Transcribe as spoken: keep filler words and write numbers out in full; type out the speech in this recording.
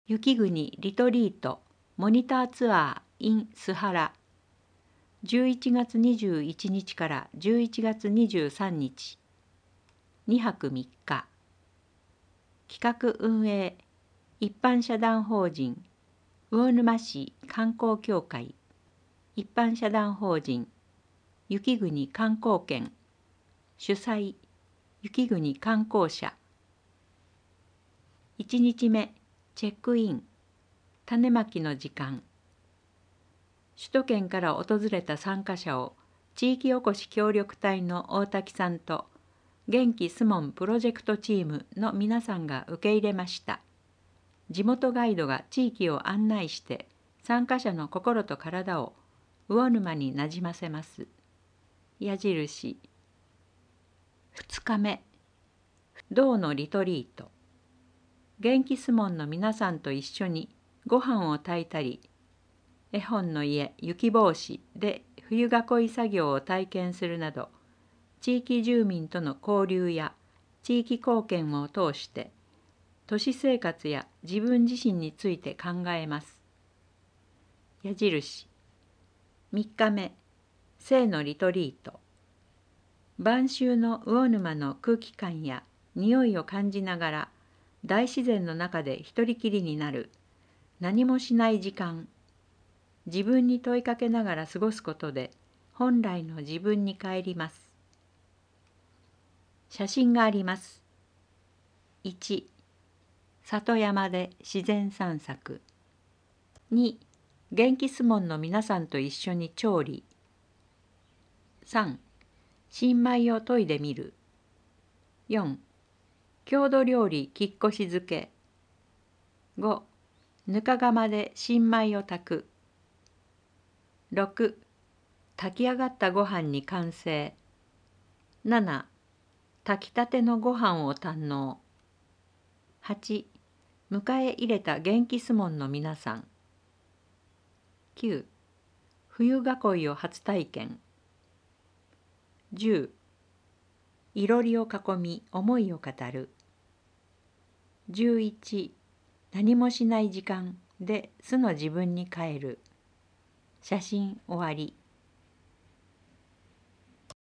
雪国リトリートモニターツアー in 須原じゅういちがつにじゅういちにちからじゅういちがつにじゅうさんにちにはくみっか企画運営一般社団法人魚沼市観光協会一般社団法人雪国観光圏主催雪国観光社いちにちめチェックイン種まきの時間首都圏から訪れた参加者を地域おこし協力隊の大滝さんと元気すもんプロジェクトチームの皆さんが受け入れました。地元ガイドが地域を案内して参加者の心と体を魚沼になじませます。矢印ふつかめ道のリトリート元気すもんの皆さんと一緒にご飯を炊いたり絵本の家雪帽子で冬囲い作業を体験するなど地域住民との交流や地域貢献を通して都市生活や自分自身について考えます。矢印みっかめ生のリトリート晩秋の魚沼の空気感や匂いを感じながら大自然の中で一人きりになる何もしない時間自分に問いかけながら過ごすことで本来の自分に帰ります。写真があります。いち里山で自然散策に元気すもんの皆さんと一緒に調理さん新米を研いでみるよん郷土料理きっこし漬けごぬか釜で新米を炊くろく炊き上がったご飯に完成なな炊きたてのご飯を堪能はち迎え入れた元気すもんの皆さんきゅう冬囲いを初体験じゅういろりを囲み思いを語るじゅういち何もしない時間で素の自分に帰る写真終わり。